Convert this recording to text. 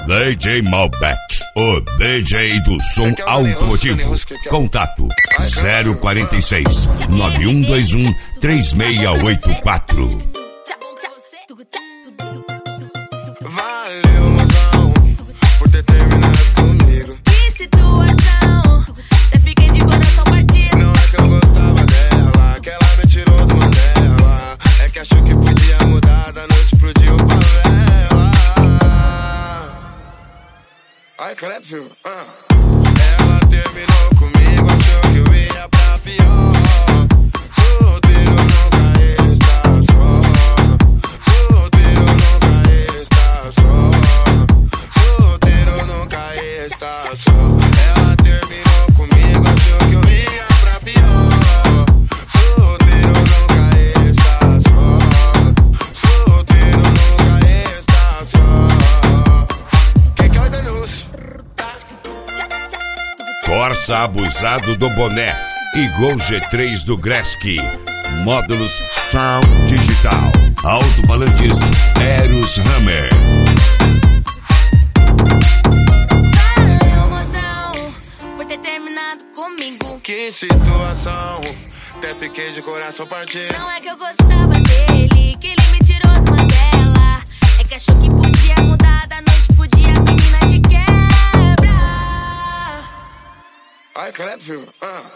DJ Malbec, o DJ do som automotivo. Contato 046 9121 3684. Valeu, mozão, por ter terminado comigo. Que situação, até fiquei de coração partido. Não é que eu gostava dela, que ela me tirou do Mandela. É que achou que podia mudar da noite pro dia pra vela. Ai, Clepton, Ela terminou comigo, achou que eu ia pra pior. Solteiro nunca está só. Solteiro nunca está só. Solteiro nunca está só. Ela terminou comigo, achou que eu ia pra pior. Solteiro nunca está só. Solteiro nunca está só. Quem quer o denúncio? Corsa abusado do boné e Gol G3 do Gretzky. Módulos Sound Digital. Alto-falantes Eros Hammer. Valeu, mozão, por ter terminado comigo. Que situação, até fiquei de coração partido. Não é que eu gostava dele, que ele me tirou de uma dela. É que achou que podia mudar da noite pro dia, menina de quebra. Ai, Clepton,